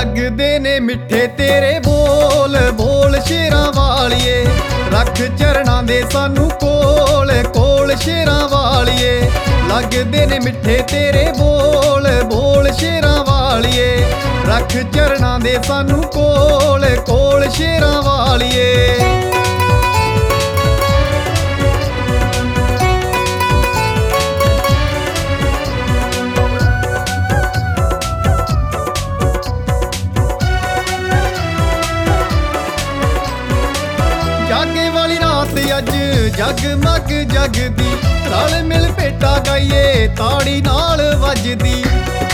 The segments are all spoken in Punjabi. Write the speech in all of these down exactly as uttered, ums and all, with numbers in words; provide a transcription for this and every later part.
ਲੱਗਦੇ ਨੇ ਮਿੱਠੇ ਤੇਰੇ ਬੋਲ ਬੋਲ ਸ਼ੇਰਾਂ ਵਾਲੀਏ। ਰੱਖ ਚਰਨਾਂ ਦੇ ਸਾਨੂੰ ਕੋਲ ਕੋਲ ਸ਼ੇਰਾਂ ਵਾਲੀਏ। ਲੱਗਦੇ ਨੇ ਮਿੱਠੇ ਤੇਰੇ ਬੋਲ ਬੋਲ ਸ਼ੇਰਾਂ ਵਾਲੀਏ। ਰੱਖ ਚਰਨਾਂ ਦੇ ਸਾਨੂੰ ਕੋਲ ਕੋਲ ਸ਼ੇਰਾਂ ਵਾਲੀਏ। ਜਾਗੇ ਵਾਲੀ ਰਾਤ ਅੱਜ ਜਗਮਗ ਜਗਦੀ। ਰਲ ਮਿਲ ਭੇਟਾ ਗਾਈਏ ਤਾੜੀ ਨਾਲ ਵੱਜਦੀ।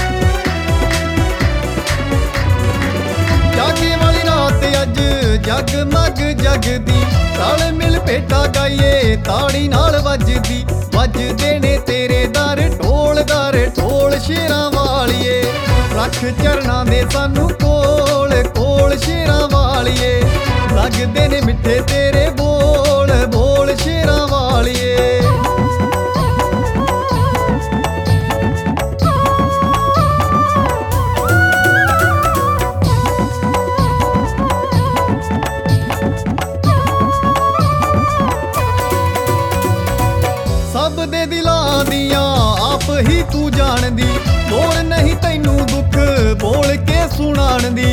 ਜਾਗੇ ਵਾਲੀ ਰਾਤ ਅੱਜ ਜਗਮਗ ਜਗਦੀ। ਰਲ ਮਿਲ ਭੇਟਾ ਗਾਈਏ ਤਾੜੀ ਨਾਲ ਵੱਜਦੀ। ਵੱਜਦੇ ਨੇ ਤੇਰੇ ਦਰ ਢੋਲ ਦਰ ਢੋਲ ਸ਼ੇਰਾਂ ਵਾਲੀਏ। ਰੱਖ ਚਰਨਾਂ ਦੇ ਸਾਨੂੰ ਕੋਲ ਕੋਲ ਸ਼ੇਰਾਂ ਵਾਲੀਏ। ਲੱਗਦੇ ਨੇ ਮਿੱਠੇ ਤੇਰੇ ਬੋਲ ਬੋਲ ਸ਼ੇਰਾਂ ਵਾਲੀਏ। ਸਭ ਦੇ ਦਿਲਾਂ ਦੀਆਂ ਆਪ ਹੀ ਤੂੰ ਜਾਣਦੀ। ਲੋੜ ਨਹੀਂ ਤੈਨੂੰ ਦੁੱਖ ਬੋਲ ਕੇ ਸੁਣਾਉਣ ਦੀ।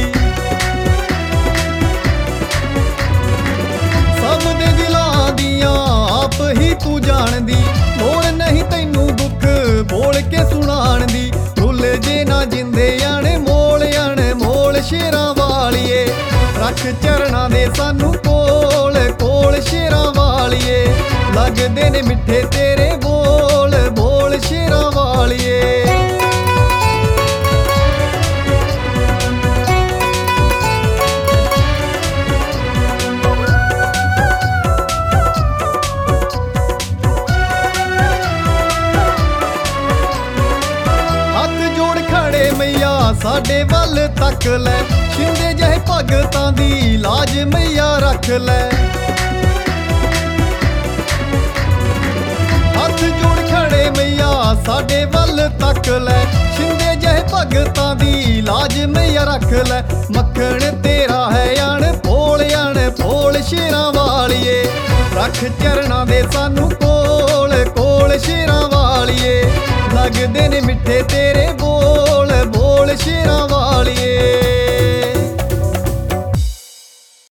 ਸਭ ਦੇ ਦਿਲਾਂ ਦੀਆਂ ਆਪ ਹੀ ਤੂੰ ਜਾਣਦੀ। ਲੋੜ ਨਹੀਂ ਤੈਨੂੰ ਦੁੱਖ ਬੋਲ ਕੇ ਸੁਣਾਉਣ ਦੀ। ਭੁੱਲ ਜੇ ਨਾ ਜਿੰਦੇ ਅਣ ਮੋਲ ਅਣ ਮੋਲ ਸ਼ੇਰਾਂ ਵਾਲੀਏ। ਰੱਖ ਚਰਨਾਂ ਦੇ ਸਾਨੂੰ ਕੋਲ ਕੋਲ ਸ਼ੇਰਾਂ ਵਾਲੀਏ। ਲੱਗਦੇ ਨੇ ਮਿੱਠੇ ਤੇਰੇ ਬੋਲ ਬੋਲ ਸ਼ੇਰਾਂ ਵਾਲੀਏ। ਮਈਆ ਸਾਡੇ ਵੱਲ ਤੱਕ ਲੈ। ਸ਼ਿੰਦੇ ਜਿਹੇ ਭਗਤਾਂ ਦੀ ਲਾਜ ਮਈਆ ਰੱਖ ਲੈ। ਹੱਥ ਜੋੜ ਖੜੇ ਮਈਆ ਸਾਡੇ ਵੱਲ ਤੱਕ ਲੈ। ਸ਼ਿੰਦੇ ਜਿਹੇ ਭਗਤਾਂ ਦੀ ਲਾਜ ਮਈਆ ਰੱਖ ਲੈ। ਮੱਖਣ ਤੇਰਾ ਹੈ ਅਣ ਭੋਲ ਅਣ ਭੋਲ ਸ਼ੇਰਾਂ ਵਾਲੀਏ। ਰੱਖ ਚਰਨਾਂ ਦੇ ਸਾਨੂੰ ਕੋਲ ਕੋਲ ਸ਼ੇਰਾਂ ਵਾਲੀਏ। ਲੱਗਦੇ ਨੇ ਮਿੱਠੇ ਤੇਰੇ ਬੋਲ ਬੋਲ ਸ਼ੇਰਾਂ